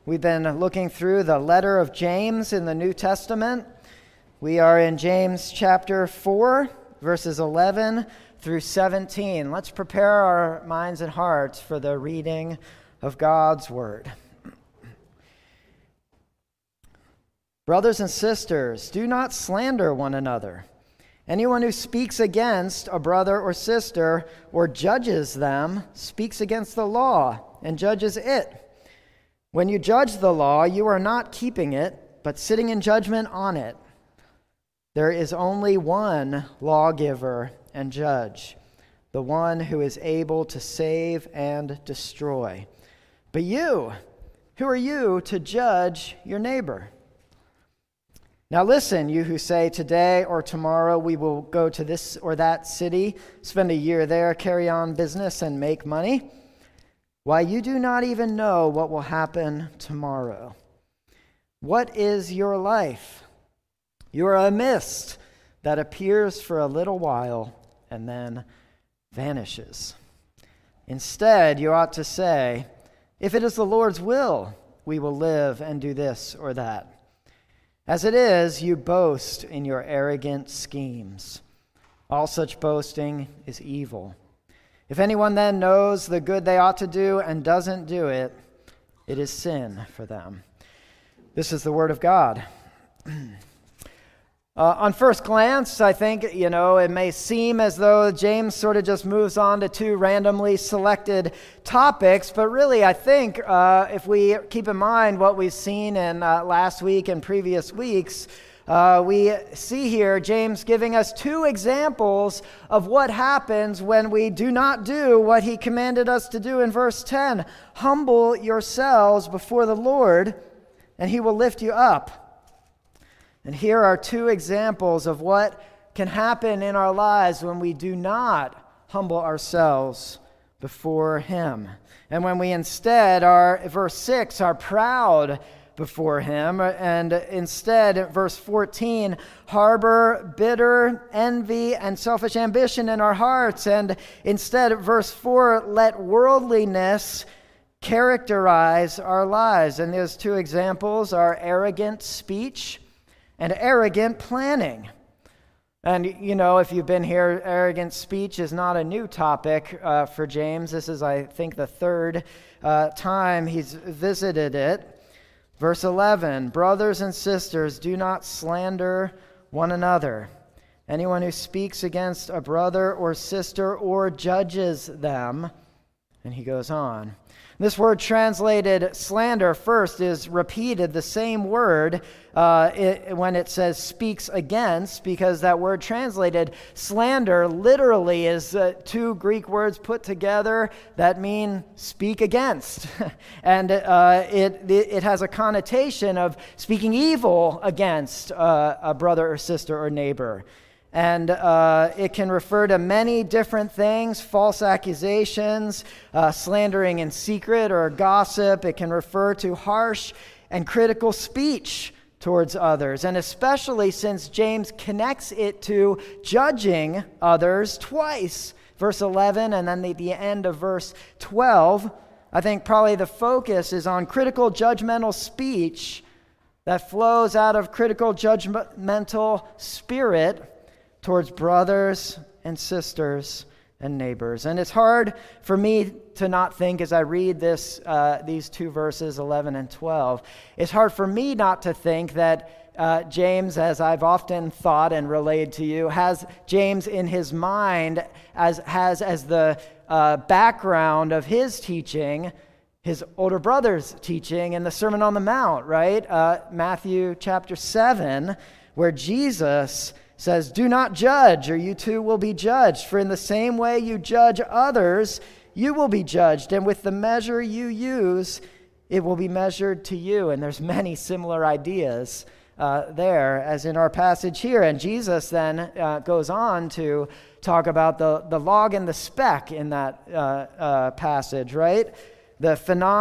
We've been looking through the letter of James in the New Testament. We are in James chapter 4, verses 11 through 17. Let's prepare our minds and hearts for the reading of God's word. Brothers and sisters, do not slander one another. Anyone who speaks against a brother or sister or judges them speaks against the law and judges it. When you judge the law, you are not keeping it, but sitting in judgment on it. There is only one lawgiver and judge, the one who is able to save and destroy. But you, who are you to judge your neighbor? Now listen, you who say today or tomorrow we will go to this or that city, spend a year there, carry on business, and make money. Why, you do not even know what will happen tomorrow. What is your life? You are a mist that appears for a little while and then vanishes. Instead, you ought to say, if it is the Lord's will, we will live and do this or that. As it is, you boast in your arrogant schemes. All such boasting is evil. If anyone then knows the good they ought to do and doesn't do it, it is sin for them. This is the word of God. On first glance, I think, it may seem as though James sort of just moves on to two randomly selected topics, but really I think if we keep in mind what we've seen in last week and previous weeks, we see here James giving us two examples of what happens when we do not do what he commanded us to do in verse 10. Humble yourselves before the Lord, and he will lift you up. And here are two examples of what can happen in our lives when we do not humble ourselves before him. And when we instead are, verse 6, are proud before him, and instead, verse 14, harbor bitter envy and selfish ambition in our hearts, and instead, verse 4, let worldliness characterize our lives. And those two examples are arrogant speech and arrogant planning. And, if you've been here, arrogant speech is not a new topic for James. This is, I think, the third time he's visited it. Verse 11, brothers and sisters, do not slander one another. Anyone who speaks against a brother or sister or judges them, and he goes on. This word translated slander first is repeated, the same word when it says speaks against, because that word translated slander literally is two Greek words put together that mean speak against. And it has a connotation of speaking evil against a brother or sister or neighbor. And it can refer to many different things, false accusations, slandering in secret or gossip. It can refer to harsh and critical speech towards others. And especially since James connects it to judging others twice, verse 11 and then the end of verse 12, I think probably the focus is on critical judgmental speech that flows out of critical judgmental spirit towards brothers and sisters and neighbors. And it's hard for me to not think as I read these two verses, 11 and 12, it's hard for me not to think that James, as I've often thought and relayed to you, has James in his mind as the background of his teaching, his older brother's teaching in the Sermon on the Mount, right? Matthew chapter 7, where Jesus says, do not judge, or you too will be judged. For in the same way you judge others, you will be judged. And with the measure you use, it will be measured to you. And there's many similar ideas there as in our passage here. And Jesus then goes on to talk about the log and the speck in that passage, right? The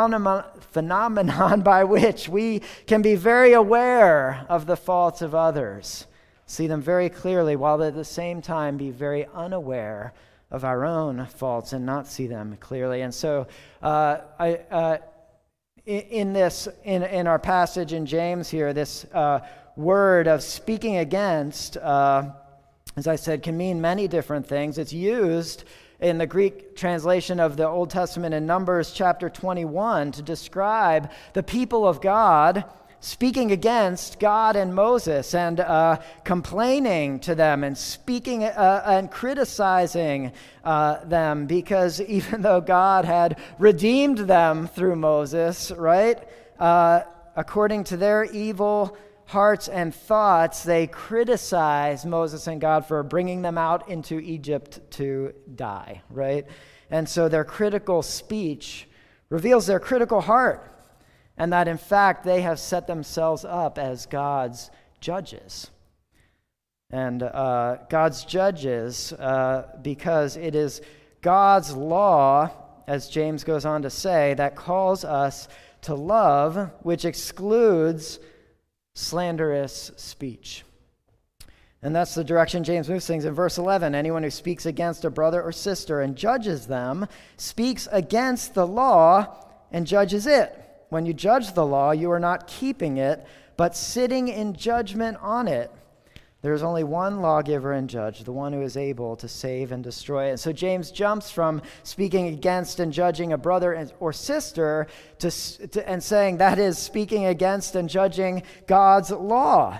phenomenon by which we can be very aware of the faults of others, see them very clearly, while at the same time be very unaware of our own faults and not see them clearly. And so in our passage in James here, this word of speaking against, as I said, can mean many different things. It's used in the Greek translation of the Old Testament in Numbers chapter 21 to describe the people of God speaking against God and Moses and complaining to them and speaking and criticizing them, because even though God had redeemed them through Moses, right, according to their evil hearts and thoughts, they criticize Moses and God for bringing them out into Egypt to die, right? And so their critical speech reveals their critical heart, and that in fact they have set themselves up as God's judges. And God's judges, because it is God's law, as James goes on to say, that calls us to love, which excludes slanderous speech. And that's the direction James moves things in verse 11. Anyone who speaks against a brother or sister and judges them speaks against the law and judges it. When you judge the law, you are not keeping it, but sitting in judgment on it. There is only one lawgiver and judge, the one who is able to save and destroy. And so James jumps from speaking against and judging a brother or sister and saying that is speaking against and judging God's law.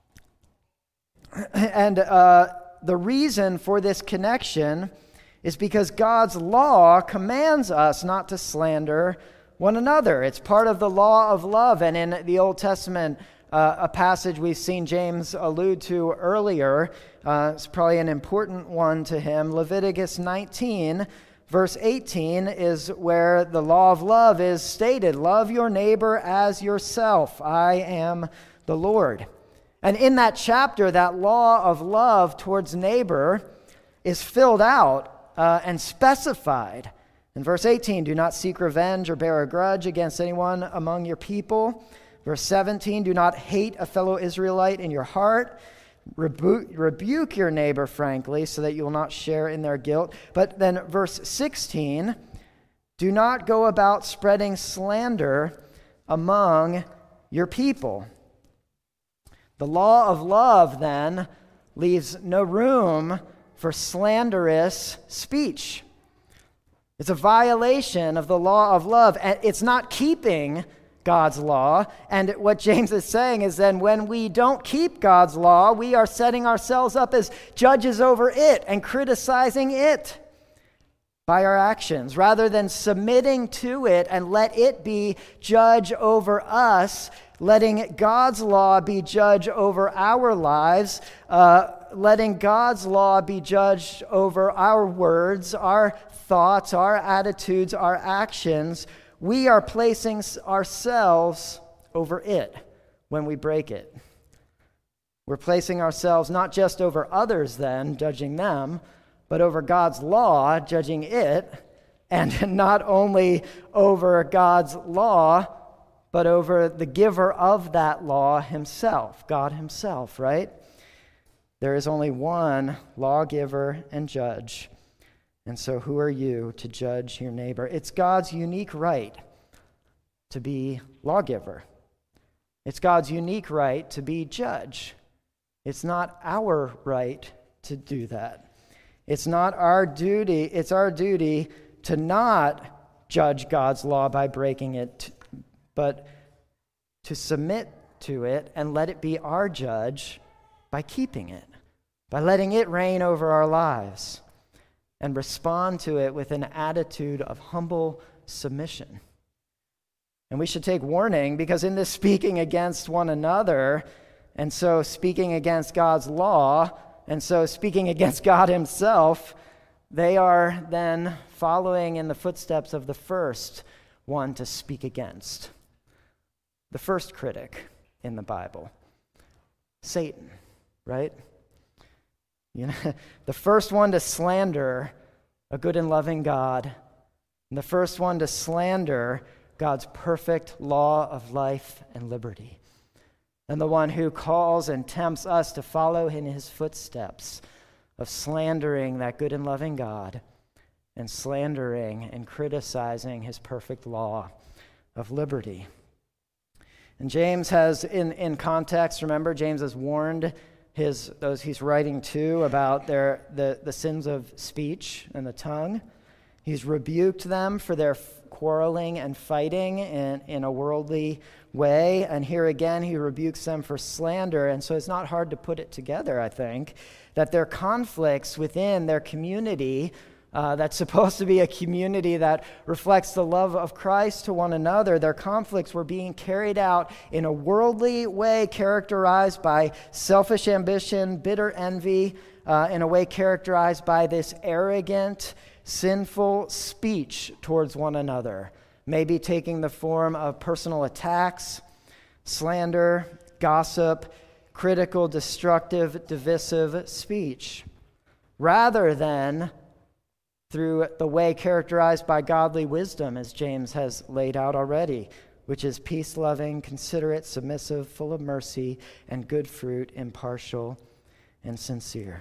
And the reason for this connection is because God's law commands us not to slander one another. It's part of the law of love. And in the Old Testament, a passage we've seen James allude to earlier, it's probably an important one to him. Leviticus 19, verse 18 is where the law of love is stated. Love your neighbor as yourself. I am the Lord. And in that chapter, that law of love towards neighbor is filled out and specified. In verse 18, do not seek revenge or bear a grudge against anyone among your people. Verse 17, do not hate a fellow Israelite in your heart. Rebuke your neighbor frankly so that you will not share in their guilt. But then verse 16, do not go about spreading slander among your people. The law of love then leaves no room for slanderous speech. It's a violation of the law of love, and it's not keeping God's law. And what James is saying is then when we don't keep God's law, we are setting ourselves up as judges over it and criticizing it by our actions, rather than submitting to it and let it be judge over us, letting God's law be judge over our lives, letting God's law be judged over our words, our thoughts, our attitudes, our actions. We are placing ourselves over it when we break it. We're placing ourselves not just over others then, judging them, but over God's law, judging it, and not only over God's law, but over the giver of that law himself, God himself, right? There is only one lawgiver and judge. And so who are you to judge your neighbor? It's God's unique right to be lawgiver. It's God's unique right to be judge. It's not our right to do that. It's not our duty. It's our duty to not judge God's law by breaking it, but to submit to it and let it be our judge by keeping it, by letting it reign over our lives, and respond to it with an attitude of humble submission. And we should take warning, because in this speaking against one another, and so speaking against God's law, and so speaking against God himself, they are then following in the footsteps of the first one to speak against. The first critic in the Bible, Satan, right? The first one to slander a good and loving God, and the first one to slander God's perfect law of life and liberty, and the one who calls and tempts us to follow in his footsteps of slandering that good and loving God and slandering and criticizing his perfect law of liberty. And James has, in context, remember, James has warned those he's writing to about the sins of speech and the tongue. He's rebuked them for their quarreling and fighting in a worldly way. And here again, he rebukes them for slander. And so it's not hard to put it together, I think, that their conflicts within their community, that's supposed to be a community that reflects the love of Christ to one another, their conflicts were being carried out in a worldly way characterized by selfish ambition, bitter envy, in a way characterized by this arrogant, sinful speech towards one another, maybe taking the form of personal attacks, slander, gossip, critical, destructive, divisive speech, rather than through the way characterized by godly wisdom, as James has laid out already, which is peace-loving, considerate, submissive, full of mercy and good fruit, impartial and sincere.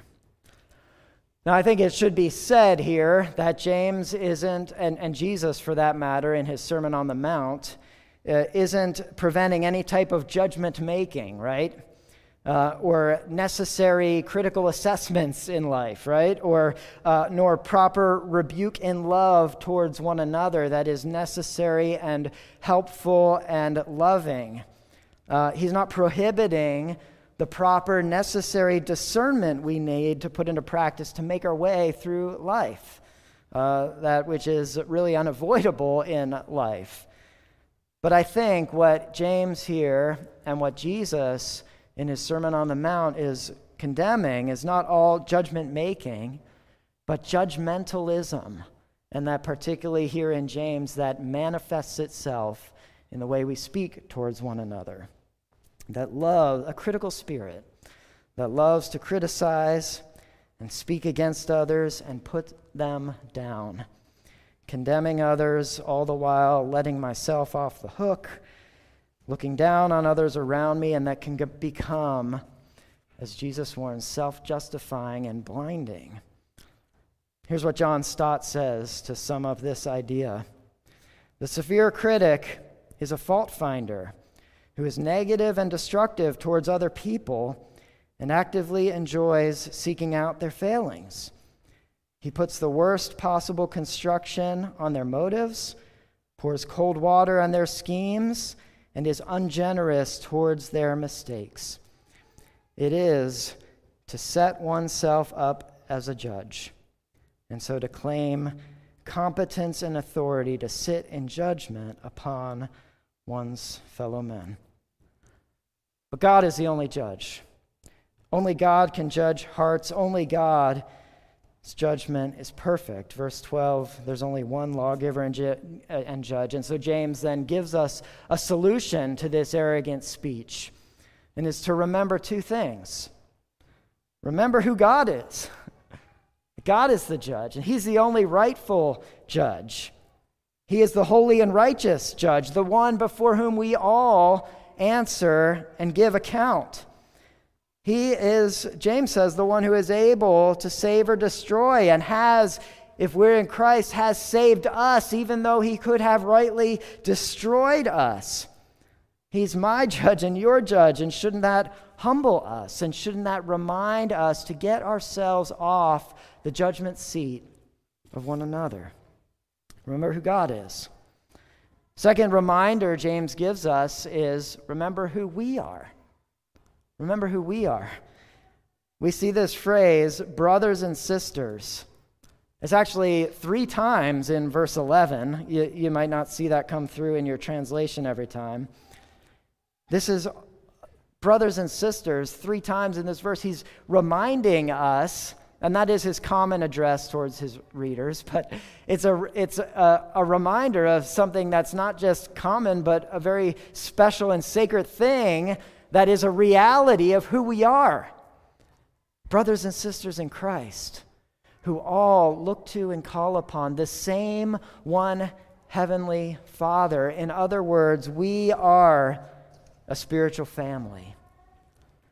Now, I think it should be said here that James isn't, and Jesus for that matter, in his Sermon on the Mount, isn't preventing any type of judgment making, right? Or necessary critical assessments in life, right? Or nor proper rebuke in love towards one another that is necessary and helpful and loving. He's not prohibiting the proper necessary discernment we need to put into practice to make our way through life, that which is really unavoidable in life. But I think what James here and what Jesus in his Sermon on the Mount is condemning is not all judgment making, but judgmentalism. And that particularly here in James, that manifests itself in the way we speak towards one another. That love, a critical spirit, that loves to criticize and speak against others and put them down, condemning others all the while letting myself off the hook, looking down on others around me, and that can become, as Jesus warns, self-justifying and blinding. Here's what John Stott says to sum up this idea. The severe critic is a fault finder who is negative and destructive towards other people and actively enjoys seeking out their failings. He puts the worst possible construction on their motives, pours cold water on their schemes, and is ungenerous towards their mistakes. It is to set oneself up as a judge, and so to claim competence and authority to sit in judgment upon one's fellow men. But God is the only judge. Only God can judge hearts. Only God's judgment is perfect. Verse 12, there's only one lawgiver and judge. And so James then gives us a solution to this arrogant speech, and is to remember two things. Remember who God is. God is the judge, and he's the only rightful judge. He is the holy and righteous judge, the one before whom we all answer and give account. He is, James says, the one who is able to save or destroy, and has, if we're in Christ, has saved us, even though he could have rightly destroyed us. He's my judge and your judge, and shouldn't that humble us? And shouldn't that remind us to get ourselves off the judgment seat of one another? Remember who God is. Second reminder James gives us is remember who we are. Remember who we are. We see this phrase, brothers and sisters. It's actually 3 times in verse 11. You might not see that come through in your translation every time. This is brothers and sisters 3 times in this verse. He's reminding us, and that is his common address towards his readers, but it's a reminder of something that's not just common, but a very special and sacred thing that is a reality of who we are. Brothers and sisters in Christ, who all look to and call upon the same one heavenly Father. In other words, we are a spiritual family.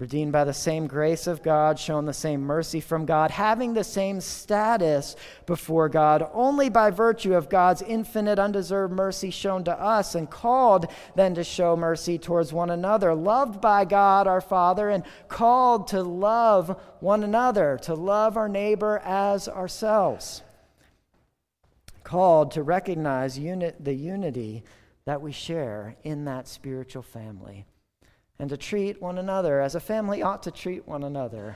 redeemed by the same grace of God, shown the same mercy from God, having the same status before God, only by virtue of God's infinite, undeserved mercy shown to us, and called then to show mercy towards one another, loved by God our Father, and called to love one another, to love our neighbor as ourselves, called to recognize the unity that we share in that spiritual family, and to treat one another as a family ought to treat one another,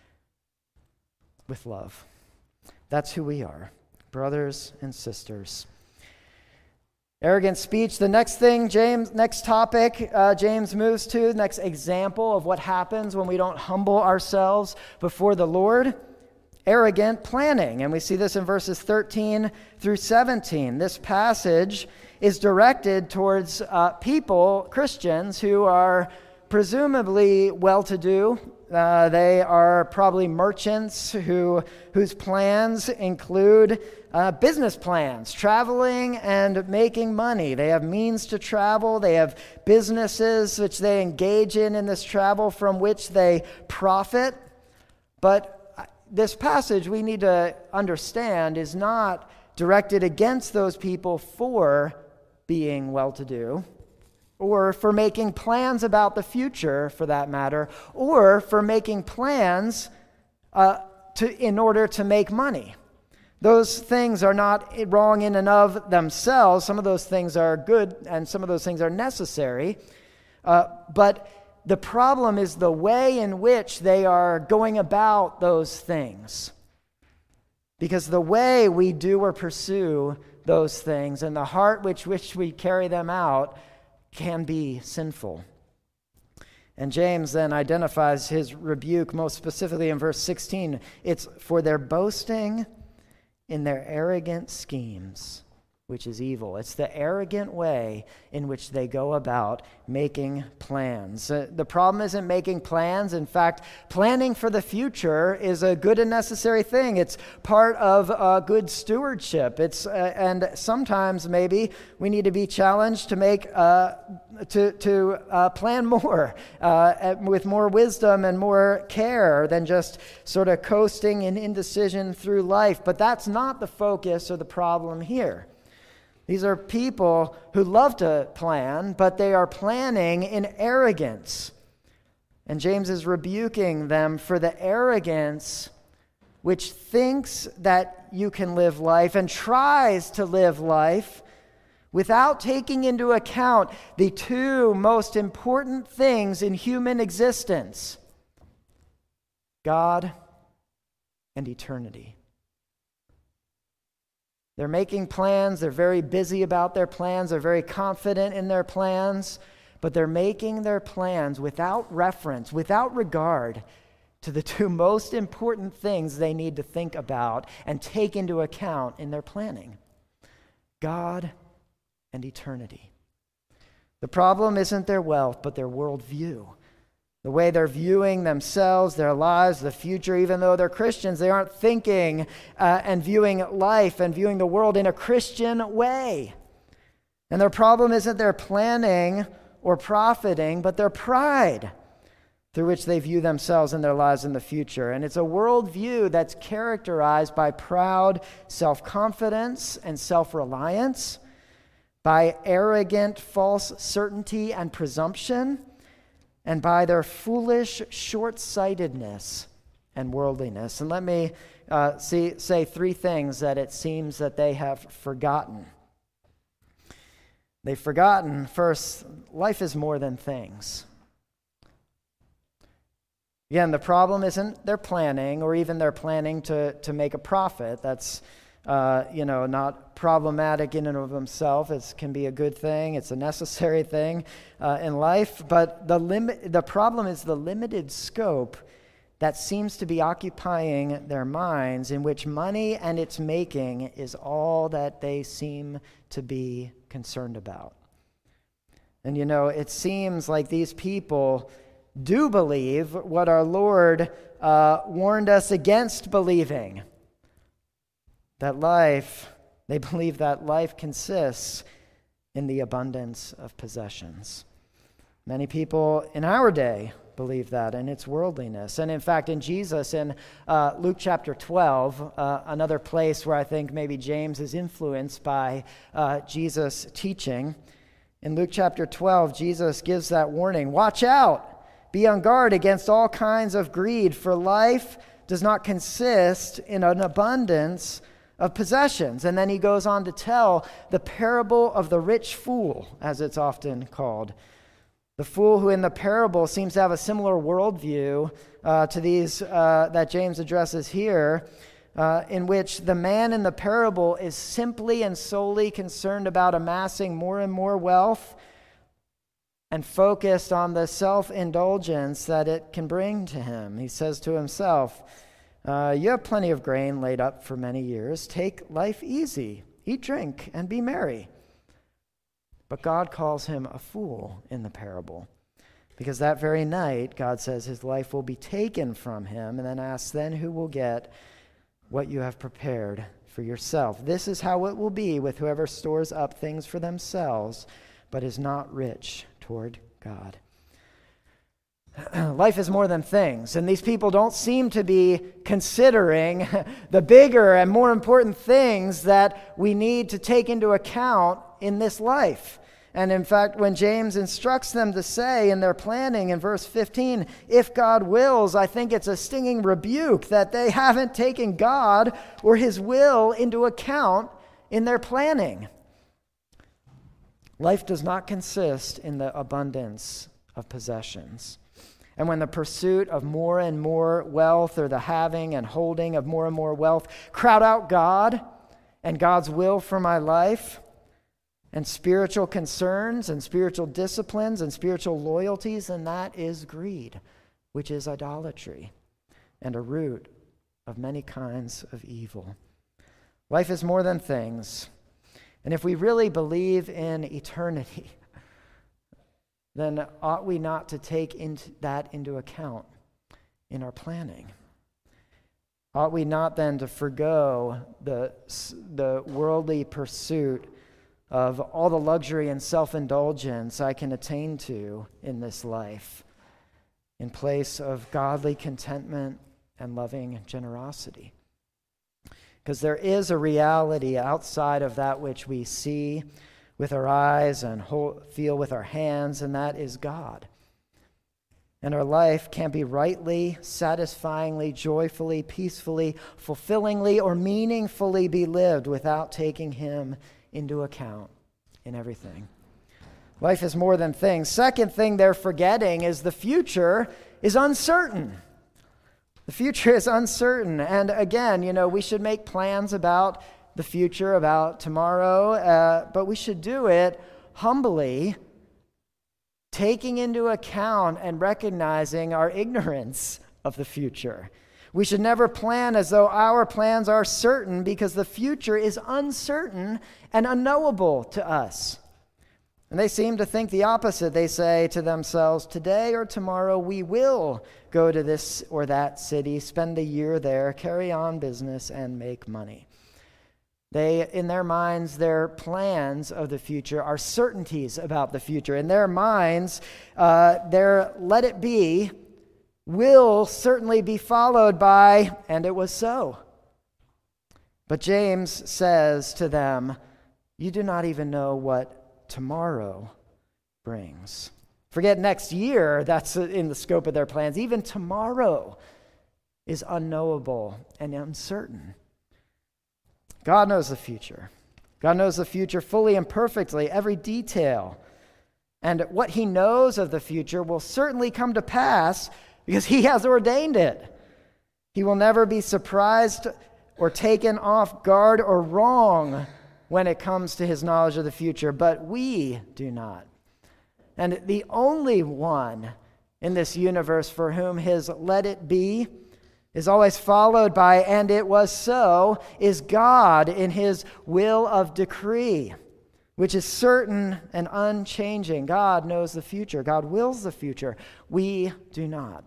with love. That's who we are, brothers and sisters. Arrogant speech. The next thing, next topic James moves to, next example of what happens when we don't humble ourselves before the Lord. Arrogant planning. And we see this in verses 13 through 17. This passage is directed towards people, Christians, who are presumably well-to-do. They are probably merchants whose plans include business plans, traveling and making money. They have means to travel. They have businesses which they engage in this travel from which they profit. But this passage, we need to understand, is not directed against those people for being well-to-do, or for making plans about the future, for that matter, or for making plans in order to make money. Those things are not wrong in and of themselves. Some of those things are good, and some of those things are necessary. But the problem is the way in which they are going about those things. Because the way we do or pursue those things and the heart which we carry them out can be sinful. And James then identifies his rebuke most specifically in verse 16. It's for their boasting in their arrogant schemes, which is evil. It's the arrogant way in which they go about making plans. The problem isn't making plans. In fact, planning for the future is a good and necessary thing. It's part of good stewardship. And sometimes maybe we need to be challenged to make plan more with more wisdom and more care than just sort of coasting in indecision through life. But that's not the focus or the problem here. These are people who love to plan, but they are planning in arrogance. And James is rebuking them for the arrogance which thinks that you can live life and tries to live life without taking into account the two most important things in human existence: God and eternity. They're making plans. They're very busy about their plans. They're very confident in their plans. But they're making their plans without reference, without regard to the two most important things they need to think about and take into account in their planning: God and eternity. The problem isn't their wealth, but their worldview. The way they're viewing themselves, their lives, the future. Even though they're Christians, they aren't thinking and viewing life and viewing the world in a Christian way. And their problem isn't their planning or profiting, but their pride through which they view themselves and their lives in the future. And it's a worldview that's characterized by proud self-confidence and self-reliance, by arrogant false certainty and presumption, and by their foolish short-sightedness and worldliness. And let me say three things that it seems that they have forgotten. They've forgotten, first, life is more than things. Again, the problem isn't their planning or even their planning to make a profit. That's not problematic in and of themselves. It can be a good thing. It's a necessary thing in life. But the problem is the limited scope that seems to be occupying their minds, in which money and its making is all that they seem to be concerned about. And it seems like these people do believe what our Lord warned us against believing. They believe that life consists in the abundance of possessions. Many people in our day believe that, and it's worldliness. And in fact, in Jesus, in Luke chapter 12, another place where I think maybe James is influenced by Jesus' teaching, in Luke chapter 12, Jesus gives that warning, "Watch out, be on guard against all kinds of greed, for life does not consist in an abundance of possessions." And then he goes on to tell the parable of the rich fool, as it's often called. The fool who in the parable seems to have a similar worldview to these that James addresses here, in which the man in the parable is simply and solely concerned about amassing more and more wealth and focused on the self-indulgence that it can bring to him. He says to himself, "You have plenty of grain laid up for many years. Take life easy, eat, drink, and be merry." But God calls him a fool in the parable, because that very night, God says his life will be taken from him, and then asks, "Then who will get what you have prepared for yourself?" This is how it will be with whoever stores up things for themselves, but is not rich toward God. Life is more than things, and these people don't seem to be considering the bigger and more important things that we need to take into account in this life. And in fact, when James instructs them to say in their planning in verse 15, "If God wills," I think it's a stinging rebuke that they haven't taken God or his will into account in their planning. Life does not consist in the abundance of possessions. And when the pursuit of more and more wealth, or the having and holding of more and more wealth, crowd out God and God's will for my life, and spiritual concerns and spiritual disciplines and spiritual loyalties, and that is greed, which is idolatry and a root of many kinds of evil. Life is more than things. And if we really believe in eternity, then ought we not to take that into account in our planning? Ought we not then to forgo the worldly pursuit of all the luxury and self-indulgence I can attain to in this life, in place of godly contentment and loving generosity? Because there is a reality outside of that which we see with our eyes and feel with our hands, and that is God. And our life can't be rightly, satisfyingly, joyfully, peacefully, fulfillingly, or meaningfully be lived without taking him into account in everything. Life is more than things. Second thing they're forgetting is the future is uncertain. The future is uncertain. And again, we should make plans about the future, about tomorrow, but we should do it humbly, taking into account and recognizing our ignorance of the future. We should never plan as though our plans are certain, because the future is uncertain and unknowable to us. And they seem to think the opposite. They say to themselves, "Today or tomorrow we will go to this or that city, spend a year there, carry on business, and make money." In their minds, their plans of the future are certainties about the future. In their minds, their "let it be" will certainly be followed by "and it was so." But James says to them, you do not even know what tomorrow brings. Forget next year, that's in the scope of their plans. Even tomorrow is unknowable and uncertain. God knows the future. God knows the future fully and perfectly, every detail. And what he knows of the future will certainly come to pass because he has ordained it. He will never be surprised or taken off guard or wrong when it comes to his knowledge of the future, but we do not. And the only one in this universe for whom his "let it be" is always followed by "and it was so" is God in his will of decree, which is certain and unchanging. God knows the future. God wills the future. We do not.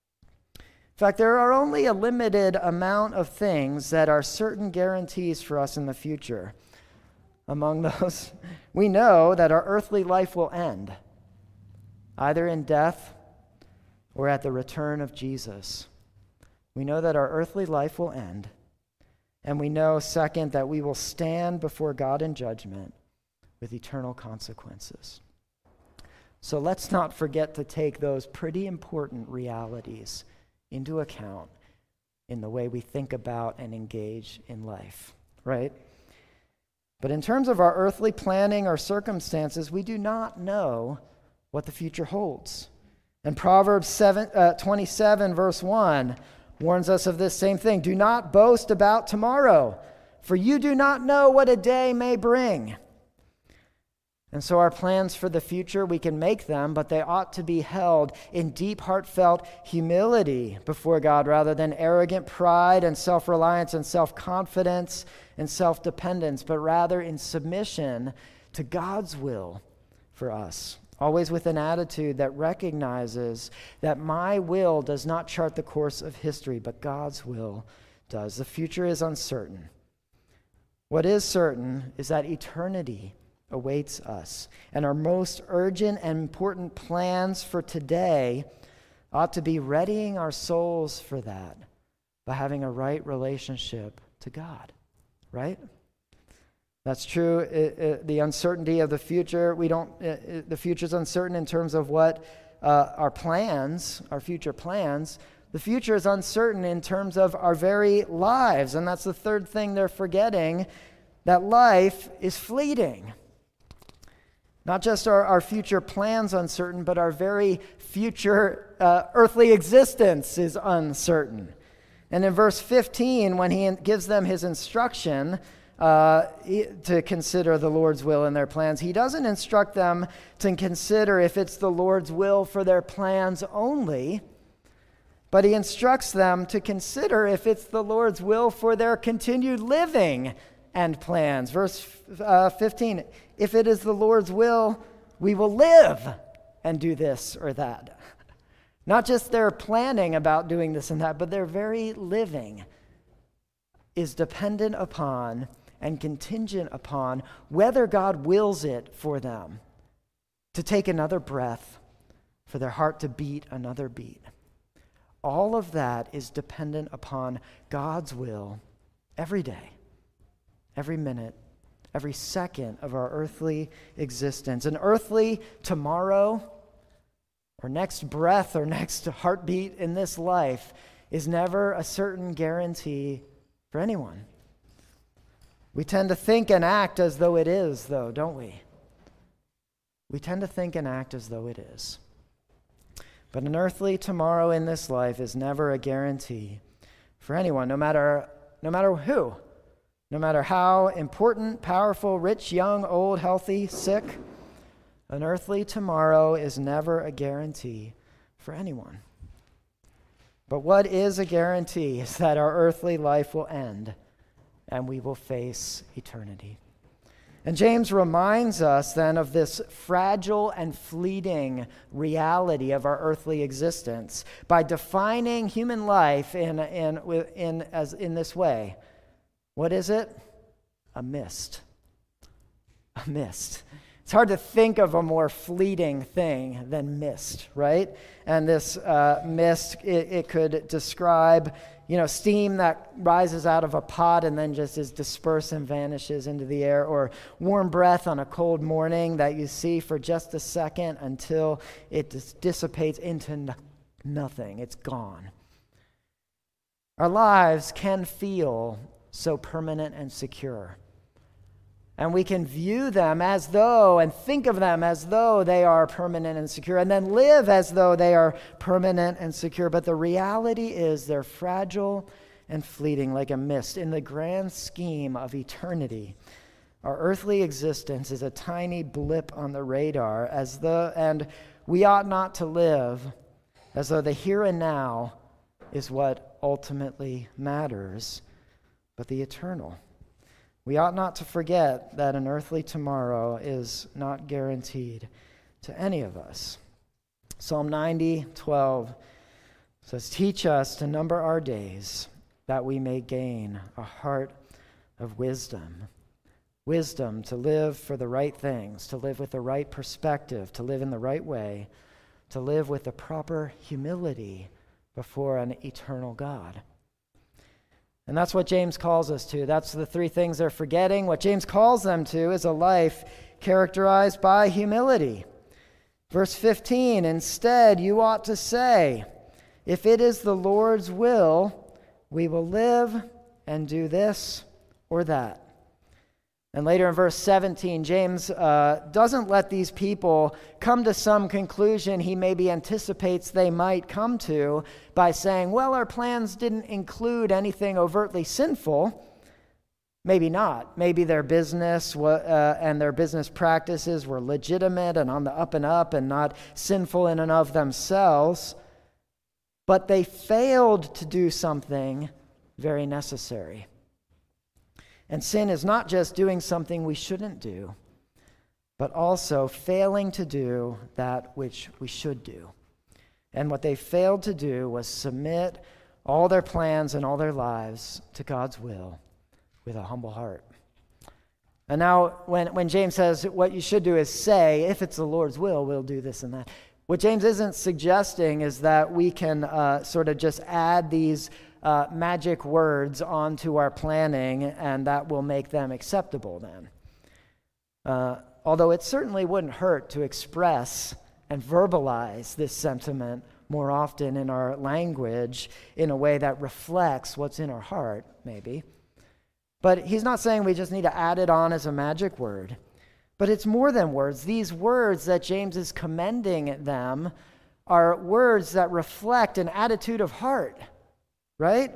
In fact, there are only a limited amount of things that are certain guarantees for us in the future. Among those, we know that our earthly life will end. either in death or at the return of Jesus. We know that our earthly life will end. And we know, second, that we will stand before God in judgment with eternal consequences. So let's not forget to take those pretty important realities into account in the way we think about and engage in life, right? But in terms of our earthly planning or circumstances, we do not know what the future holds. And Proverbs 27, verse 1, warns us of this same thing. Do not boast about tomorrow, for you do not know what a day may bring. And so our plans for the future, we can make them, but they ought to be held in deep, heartfelt humility before God rather than arrogant pride and self-reliance and self-confidence and self-dependence, but rather in submission to God's will for us. Always with an attitude that recognizes that my will does not chart the course of history, but God's will does. The future is uncertain. What is certain is that eternity awaits us, and our most urgent and important plans for today ought to be readying our souls for that by having a right relationship to God, right? That's true. The uncertainty of the future, the future's uncertain in terms of what our plans, our future plans. The future is uncertain in terms of our very lives. And that's the third thing they're forgetting, that life is fleeting. Not just our future plans uncertain, but our very future earthly existence is uncertain. And in verse 15, when he gives them his instruction to consider the Lord's will in their plans, he doesn't instruct them to consider if it's the Lord's will for their plans only, but he instructs them to consider if it's the Lord's will for their continued living and plans. Verse 15, if it is the Lord's will, we will live and do this or that. Not just their planning about doing this and that, but their very living is dependent upon and contingent upon whether God wills it for them to take another breath, for their heart to beat another beat. All of that is dependent upon God's will every day, every minute, every second of our earthly existence. An earthly tomorrow or next breath or next heartbeat in this life is never a certain guarantee for anyone. We tend to think and act as though it is, though, don't we? We tend to think and act as though it is. But an earthly tomorrow in this life is never a guarantee for anyone, no matter who. No matter how important, powerful, rich, young, old, healthy, sick, an earthly tomorrow is never a guarantee for anyone. But what is a guarantee is that our earthly life will end and we will face eternity. And James reminds us then of this fragile and fleeting reality of our earthly existence by defining human life in this way. What is it? A mist. A mist. It's hard to think of a more fleeting thing than mist, right? And this mist, it could describe, steam that rises out of a pot and then just is dispersed and vanishes into the air, or warm breath on a cold morning that you see for just a second until it dissipates into nothing. It's gone. Our lives can feel so permanent and secure. And we can view them as though, and think of them as though they are permanent and secure, and then live as though they are permanent and secure. But the reality is they're fragile and fleeting like a mist. In the grand scheme of eternity, our earthly existence is a tiny blip on the radar, and we ought not to live as though the here and now is what ultimately matters, but the eternal. We ought not to forget that an earthly tomorrow is not guaranteed to any of us. Psalm 90:12 says, "Teach us to number our days, that we may gain a heart of wisdom." Wisdom to live for the right things, to live with the right perspective, to live in the right way, to live with the proper humility before an eternal God. And that's what James calls us to. That's the three things they're forgetting. What James calls them to is a life characterized by humility. Verse 15, instead, you ought to say, if it is the Lord's will, we will live and do this or that. And later in verse 17, James doesn't let these people come to some conclusion he maybe anticipates they might come to by saying, well, our plans didn't include anything overtly sinful. Maybe not. Maybe their business and their business practices were legitimate and on the up and up and not sinful in and of themselves. But they failed to do something very necessary. And sin is not just doing something we shouldn't do, but also failing to do that which we should do. And what they failed to do was submit all their plans and all their lives to God's will with a humble heart. And now when James says what you should do is say, if it's the Lord's will, we'll do this and that. What James isn't suggesting is that we can sort of just add these magic words onto our planning and that will make them acceptable then. Although it certainly wouldn't hurt to express and verbalize this sentiment more often in our language in a way that reflects what's in our heart, maybe. But he's not saying we just need to add it on as a magic word. But it's more than words. These words that James is commending them are words that reflect an attitude of heart, right?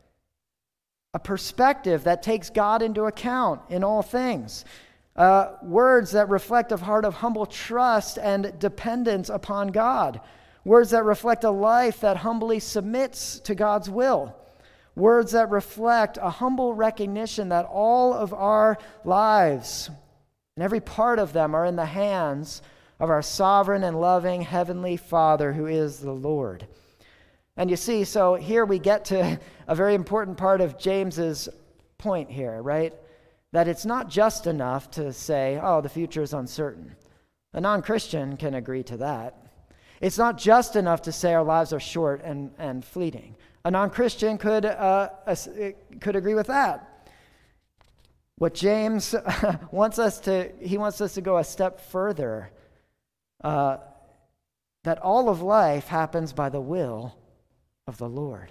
A perspective that takes God into account in all things. Words that reflect a heart of humble trust and dependence upon God. Words that reflect a life that humbly submits to God's will. Words that reflect a humble recognition that all of our lives and every part of them are in the hands of our sovereign and loving Heavenly Father who is the Lord. And you see, so here we get to a very important part of James's point here, right? That it's not just enough to say, oh, the future is uncertain. A non-Christian can agree to that. It's not just enough to say our lives are short and fleeting. A non-Christian could agree with that. What James wants us to go a step further, that all of life happens by the will of the Lord.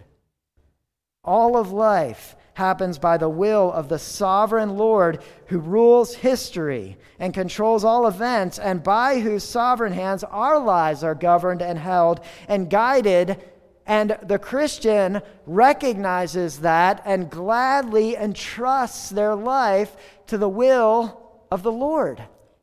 All of life happens by the will of the sovereign Lord who rules history and controls all events, and by whose sovereign hands our lives are governed and held and guided. And the Christian recognizes that and gladly entrusts their life to the will of the Lord.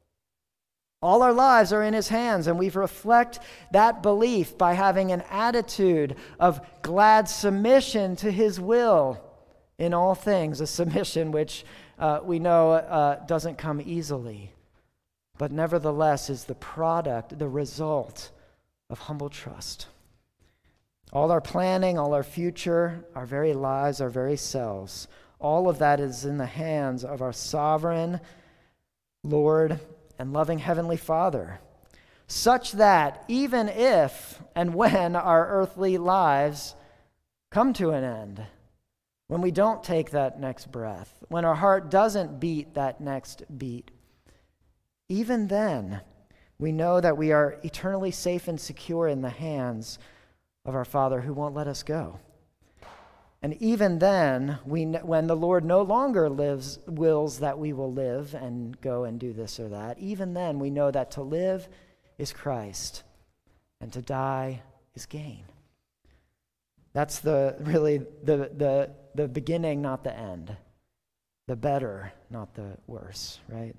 All our lives are in His hands, and we reflect that belief by having an attitude of glad submission to His will in all things, a submission which we know doesn't come easily, but nevertheless is the product, the result of humble trust. All our planning, all our future, our very lives, our very selves, all of that is in the hands of our sovereign Lord and loving Heavenly Father, such that even if and when our earthly lives come to an end, when we don't take that next breath, when our heart doesn't beat that next beat, even then, we know that we are eternally safe and secure in the hands of our Father who won't let us go. And even then, when the Lord no longer wills that we will live and go and do this or that, even then we know that to live is Christ and to die is gain. That's really the beginning, not the end. The better, not the worse, right?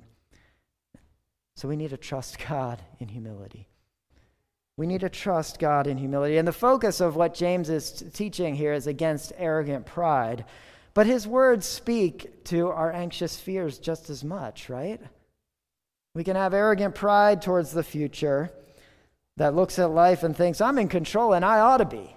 So we need to trust God in humility. We need to trust God in humility. And the focus of what James is teaching here is against arrogant pride. But his words speak to our anxious fears just as much, right? We can have arrogant pride towards the future that looks at life and thinks, I'm in control and I ought to be.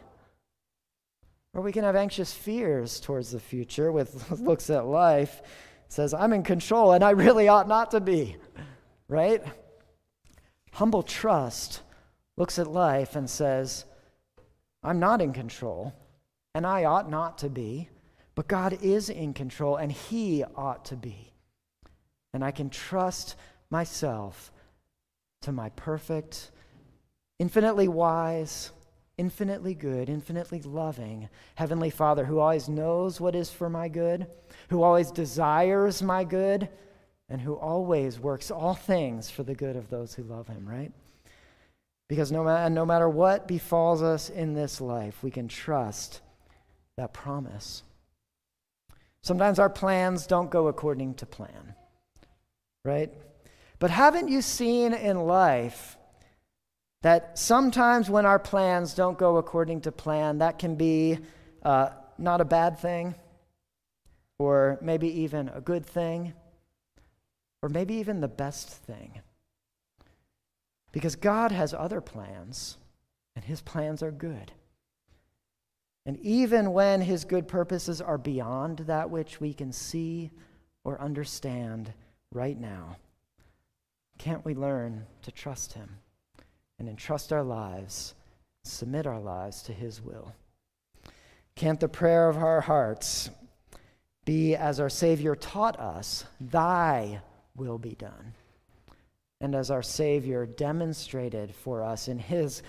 Or we can have anxious fears towards the future with looks at life, says, I'm in control and I really ought not to be, right? Humble trust looks at life and says, I'm not in control, and I ought not to be, but God is in control, and he ought to be. And I can trust myself to my perfect, infinitely wise, infinitely good, infinitely loving Heavenly Father who always knows what is for my good, who always desires my good, and who always works all things for the good of those who love him, right? Because no matter what befalls us in this life, we can trust that promise. Sometimes our plans don't go according to plan, right? But haven't you seen in life that sometimes when our plans don't go according to plan, that can be not a bad thing, or maybe even a good thing, or maybe even the best thing? Because God has other plans, and his plans are good. And even when his good purposes are beyond that which we can see or understand right now, can't we learn to trust him and entrust our lives, submit our lives to his will? Can't the prayer of our hearts be, as our Savior taught us, thy will be done? And as our Savior demonstrated for us in his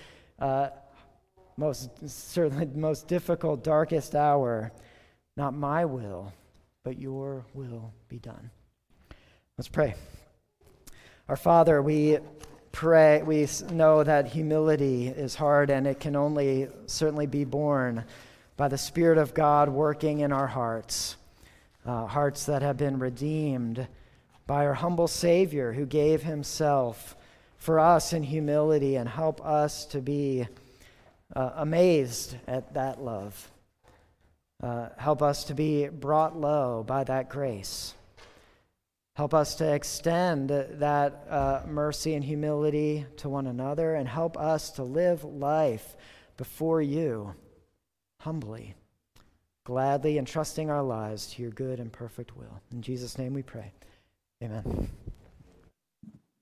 most difficult, darkest hour, not my will, but your will be done. Let's pray. Our Father, we pray, we know that humility is hard, and it can only certainly be borne by the Spirit of God working in our hearts, hearts that have been redeemed by our humble Savior who gave himself for us in humility, and help us to be amazed at that love. Help us to be brought low by that grace. Help us to extend that mercy and humility to one another, and help us to live life before you humbly, gladly entrusting our lives to your good and perfect will. In Jesus' name we pray. Amen.